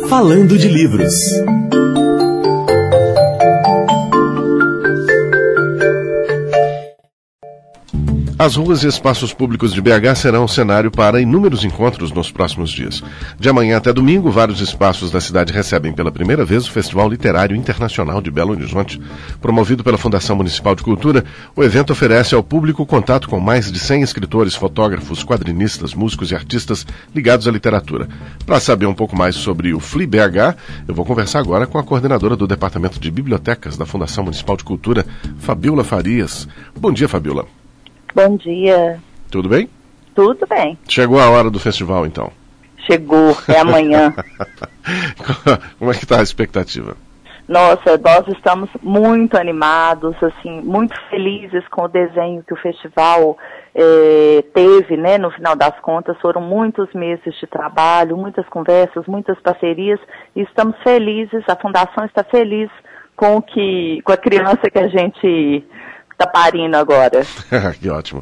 Falando de Livros. As ruas e espaços públicos de BH serão cenário para inúmeros encontros nos próximos dias. De amanhã até domingo, vários espaços da cidade recebem pela primeira vez o Festival Literário Internacional de Belo Horizonte. Promovido pela Fundação Municipal de Cultura, o evento oferece ao público contato com mais de 100 escritores, fotógrafos, quadrinistas, músicos e artistas ligados à literatura. Para saber um pouco mais sobre o FLI BH, eu vou conversar agora com a coordenadora do Departamento de Bibliotecas da Fundação Municipal de Cultura, Fabiola Farias. Bom dia, Fabiola. Bom dia. Tudo bem? Tudo bem. Chegou a hora do festival, então? Chegou, é amanhã. Como é que está a expectativa? Nossa, nós estamos muito animados, assim, muito felizes com o desenho que o festival teve, né? No final das contas, foram muitos meses de trabalho, muitas conversas, muitas parcerias, e estamos felizes, a Fundação está feliz com a criança que a gente está parindo agora. Que ótimo.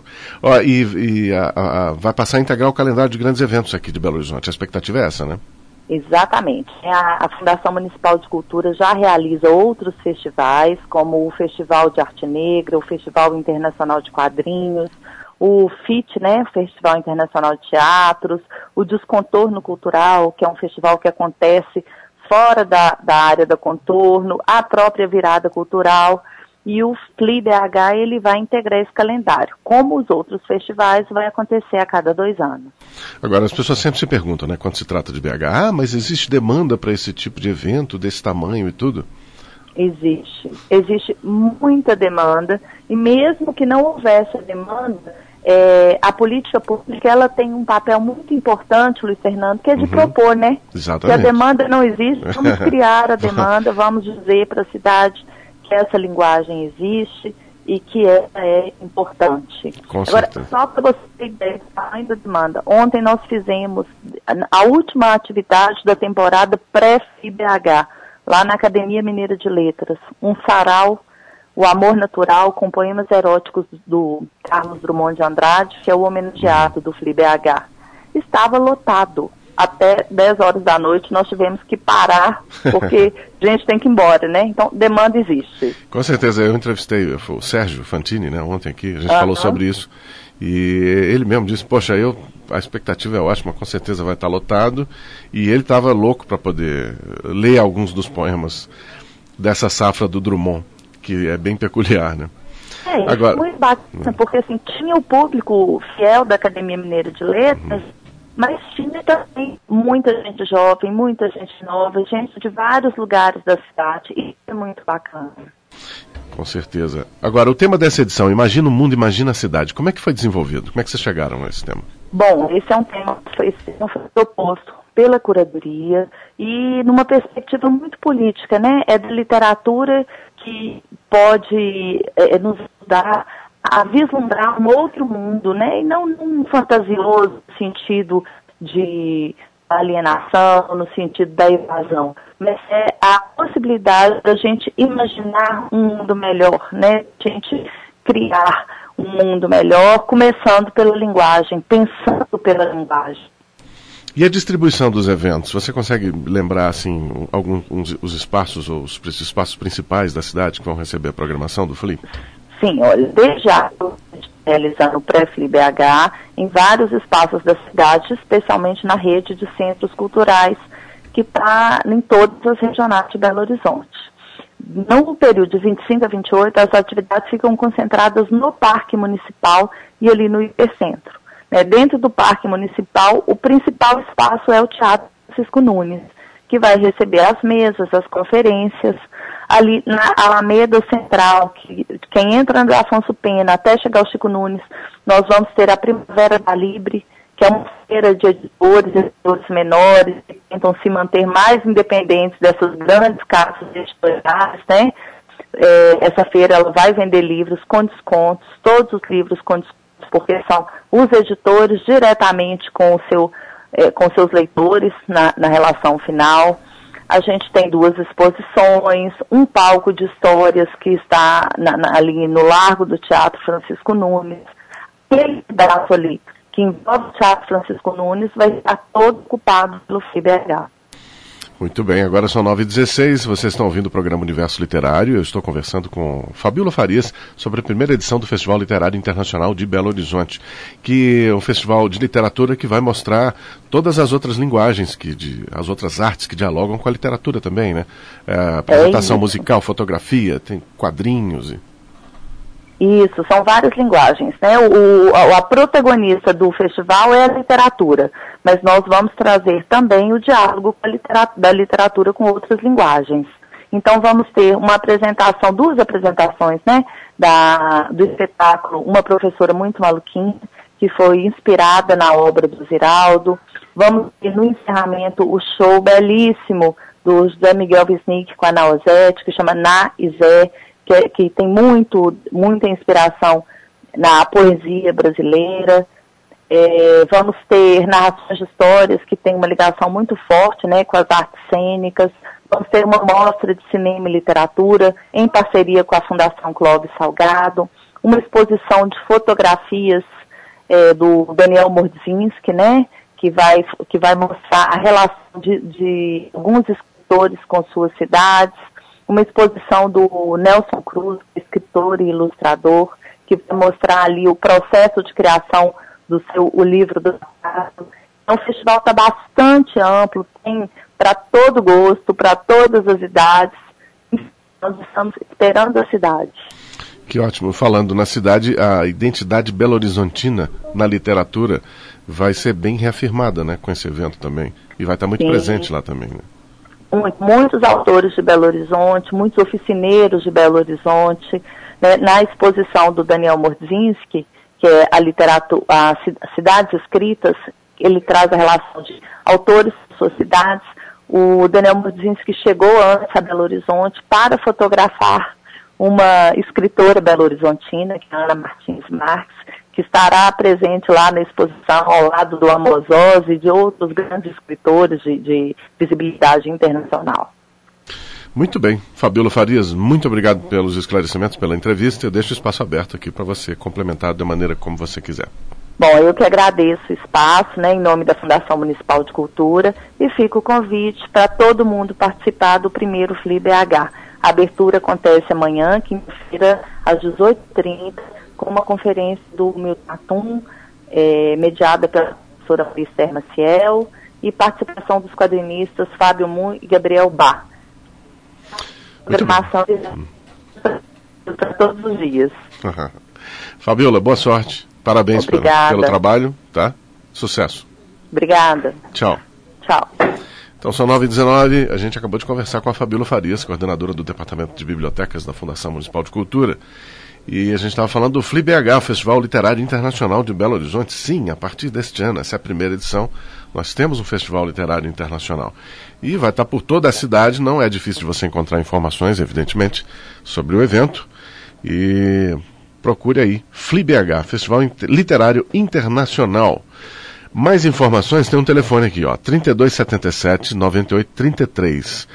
Vai passar a integrar o calendário de grandes eventos aqui de Belo Horizonte. A expectativa é essa, né? Exatamente. A Fundação Municipal de Cultura já realiza outros festivais, como o Festival de Arte Negra, o Festival Internacional de Quadrinhos, o FIT, né, Festival Internacional de Teatros, o Descontorno Cultural, que é um festival que acontece fora da área da Contorno, a própria Virada Cultural. E o FLI BH, ele vai integrar esse calendário. Como os outros festivais, vai acontecer a cada 2 anos. Agora, as pessoas sempre se perguntam, né, quando se trata de BH, mas existe demanda para esse tipo de evento, desse tamanho e tudo? Existe muita demanda, e mesmo que não houvesse demanda, a política pública, ela tem um papel muito importante, Luiz Fernando, que é de propor, né? Exatamente. Se a demanda não existe, vamos criar a demanda, vamos dizer para a cidade que essa linguagem existe e que é importante. Com Agora, certeza. só para você ter ideia do tamanho da demanda, ontem nós fizemos a última atividade da temporada pré-FIBH, lá na Academia Mineira de Letras, um sarau, O Amor Natural, com poemas eróticos do Carlos Drummond de Andrade, que é o homenageado do FLI-BH. Estava lotado. Até 10 horas da noite nós tivemos que parar, porque a gente tem que ir embora, né? Então, demanda existe. Com certeza, eu entrevistei o Sérgio Fantini, né, ontem aqui, a gente falou sobre isso, e ele mesmo disse, poxa, a expectativa é ótima, com certeza vai estar lotado, e ele estava louco para poder ler alguns dos poemas dessa safra do Drummond, que é bem peculiar, né? Agora, muito bacana, porque assim, tinha o público fiel da Academia Mineira de Letras, mas tinha também muita gente jovem, muita gente nova, gente de vários lugares da cidade, e isso é muito bacana. Com certeza. Agora, o tema dessa edição, Imagina o Mundo, Imagina a Cidade, como é que foi desenvolvido? Como é que vocês chegaram a esse tema? Bom, esse é um tema que foi proposto pela curadoria e numa perspectiva muito política, né? É da literatura que pode nos ajudar a vislumbrar um outro mundo, né? E não num fantasioso sentido de alienação, no sentido da evasão, mas é a possibilidade da gente imaginar um mundo melhor, né? A gente criar um mundo melhor, começando pela linguagem, pensando pela linguagem. E a distribuição dos eventos? Você consegue lembrar, assim, os espaços, ou os espaços principais da cidade que vão receber a programação do FLI? Sim, olha, desde já realizando o pré-FLI BH em vários espaços da cidade, especialmente na rede de centros culturais que está em todas as regionais de Belo Horizonte. No período de 25 a 28, as atividades ficam concentradas no Parque Municipal e ali no Hipercentro. Dentro do Parque Municipal, o principal espaço é o Teatro Francisco Nunes, que vai receber as mesas, as conferências. Ali na Alameda Central, quem entra no Afonso Pena até chegar ao Chico Nunes, nós vamos ter a Primavera da Libre, que é uma feira de editores menores, que tentam se manter mais independentes dessas grandes casas editoriais, né? Essa feira ela vai vender livros com descontos, todos os livros com descontos, porque são os editores diretamente com seus leitores na relação final. A gente tem 2 exposições, um palco de histórias que está ali no Largo do Teatro Francisco Nunes. Aquele pedaço ali que envolve o Teatro Francisco Nunes vai estar todo ocupado pelo FLI-BH. Muito bem, agora são 9h16, vocês estão ouvindo o programa Universo Literário. Eu estou conversando com Fabíola Farias sobre a primeira edição do Festival Literário Internacional de Belo Horizonte, que é um festival de literatura que vai mostrar todas as outras linguagens, as outras artes que dialogam com a literatura também, né? Apresentação musical, fotografia, tem quadrinhos. Isso, são várias linguagens, né? A protagonista do festival é a literatura, mas nós vamos trazer também o diálogo da literatura com outras linguagens. Então vamos ter duas apresentações, né? Do espetáculo Uma Professora Muito Maluquinha, que foi inspirada na obra do Ziraldo. Vamos ter no encerramento o show belíssimo do José Miguel Wisnik com a Nausete, que chama Na e Zé, que tem muita inspiração na poesia brasileira. Vamos ter narrações de histórias que tem uma ligação muito forte, né, com as artes cênicas. Vamos ter uma mostra de cinema e literatura em parceria com a Fundação Clóvis Salgado, uma exposição de fotografias do Daniel Mordzinski, né, que vai mostrar a relação de alguns escritores com suas cidades, uma exposição do Nelson Cruz, escritor e ilustrador, que vai mostrar ali o processo de criação o livro do Ziraldo. Então, o festival está bastante amplo, tem para todo gosto, para todas as idades. Nós estamos esperando a cidade. Que ótimo. Falando na cidade, a identidade belo-horizontina na literatura vai ser bem reafirmada, né, com esse evento também. E vai estar muito presente lá também, né? Muitos autores de Belo Horizonte, muitos oficineiros de Belo Horizonte, né? Na exposição do Daniel Mordzinski, que é as cidades escritas, ele traz a relação de autores de suas cidades. O Daniel Mordzinski chegou antes a Belo Horizonte para fotografar uma escritora belo-horizontina, que é a Ana Martins Marques, que estará presente lá na exposição ao lado do Amos Oz e de outros grandes escritores de visibilidade internacional. Muito bem. Fabíola Farias, muito obrigado pelos esclarecimentos, pela entrevista. Eu deixo o espaço aberto aqui para você complementar da maneira como você quiser. Bom, eu que agradeço o espaço, né, em nome da Fundação Municipal de Cultura, e fica o convite para todo mundo participar do primeiro FLI-BH. A abertura acontece amanhã, quinta-feira, às 18h30, com uma conferência do Milton Atum, mediada pela professora Esther Maciel, e participação dos quadrinistas Fábio Moon e Gabriel Bá. Programação para todos os dias. Fabíola, boa sorte. Parabéns pelo trabalho, tá? Sucesso. Obrigada. Tchau. Tchau. Então são 9h19, a gente acabou de conversar com a Fabíola Farias, coordenadora do Departamento de Bibliotecas da Fundação Municipal de Cultura. E a gente estava falando do FLI-BH, Festival Literário Internacional de Belo Horizonte. Sim, a partir deste ano, essa é a primeira edição, nós temos um Festival Literário Internacional. E vai estar por toda a cidade, não é difícil de você encontrar informações, evidentemente, sobre o evento. E procure aí, FLI-BH, Festival Literário Internacional. Mais informações, tem um telefone aqui, ó, 3277-9833,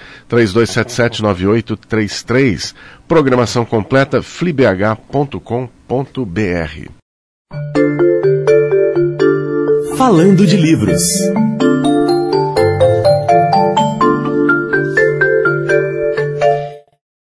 3277-9833, programação completa, flibh.com.br. Falando de livros.